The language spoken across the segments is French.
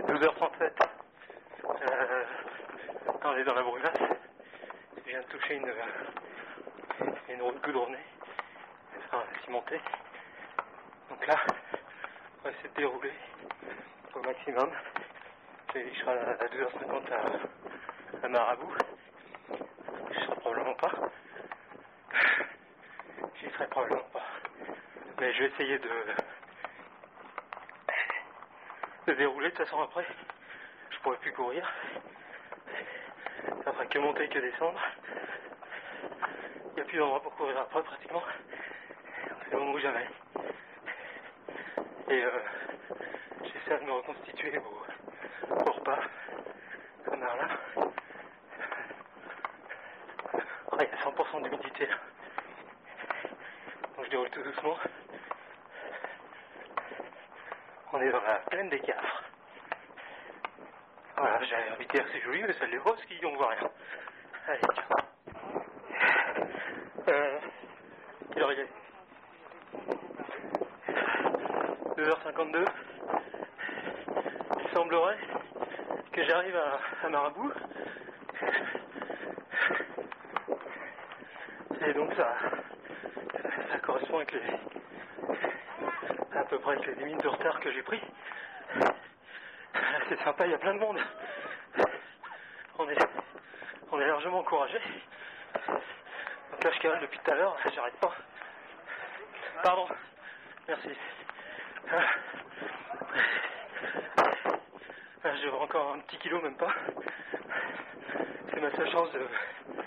12h37. On est dans la brûlasse. Je viens de toucher une route goudronnée, enfin cimentée. Donc là, on va essayer de dérouler au maximum. Je serai à 2h50 à Marabout. Je serai probablement pas. J'y serai probablement pas. Mais je vais essayer de dérouler. De toute façon, après, je pourrai plus courir. Ça fera que monter que descendre. Il n'y a plus d'endroit pour courir après, pratiquement. C'est le moment où jamais. Et j'essaie de me reconstituer au repas. À Merlin. Il y a 100% d'humidité là. Donc je déroule tout doucement. On est dans la plaine des Cafres. Voilà, j'ai invité c'est joli, mais ça les roses qui on voit rien. Allez, tiens. Quelle heure il est 2h52. Il semblerait que j'arrive à Marabout. Et donc ça correspond avec à peu près avec les 10 minutes de retard que j'ai pris. C'est sympa, il y a plein de monde. On est largement encouragé. Donc là je cavale depuis tout à l'heure, j'arrête pas. Pardon, merci. J'ai encore un petit kilo, même pas. C'est ma seule chance de...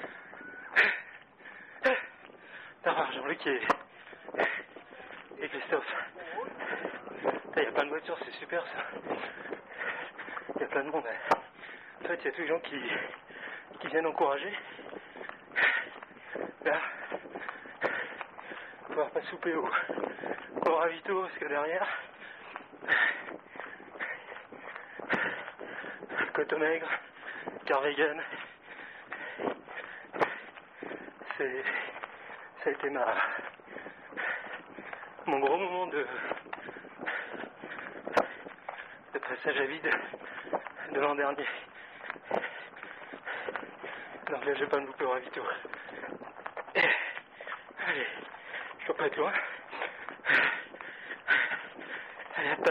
Jean-Luc et Christophe. Il y a plein de voitures, c'est super ça. Il y a plein de monde. En fait, il y a tous les gens qui viennent encourager. Là, on va pas souper au ravito parce que derrière, Cotomaigre, Carvegan, ça a été mon gros moment de passage à vide de l'an dernier. Donc là je vais pas me louper au ravito. Allez, je dois pas être loin.